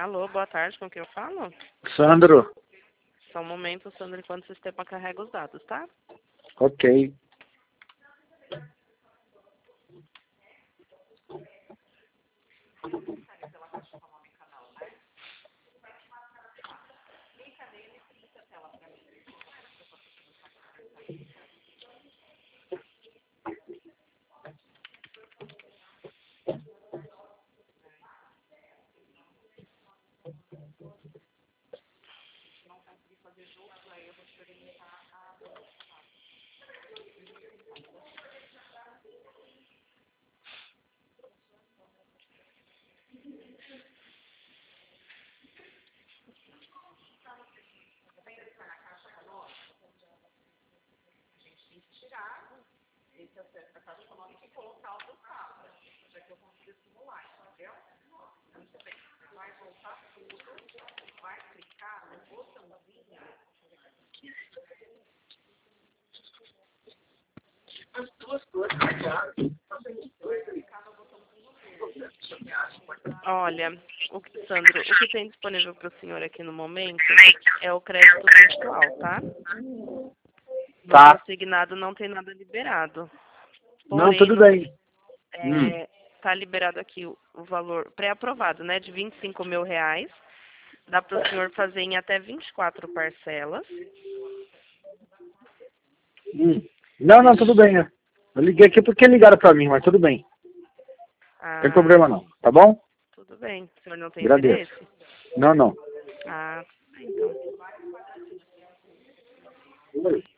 Alô, boa tarde, com quem eu falo? Sandro, Só um momento, Sandro, enquanto o sistema carrega os dados, tá? ok. Olha, Sandro, o que tem disponível para o senhor aqui no momento é o crédito virtual, tá? Tá. No consignado não tem nada liberado. Não, Porém, tudo bem. tá liberado aqui o valor pré-aprovado, né, de R$ 25.000. Dá para o senhor fazer em até 24 parcelas. Não, tudo bem, né? Eu liguei aqui porque ligaram pra mim, mas tudo bem. Não tem problema não, tá bom? Tudo bem. O senhor não tem Agradeço. interesse? Não. Ah, tudo bem, então. Oi.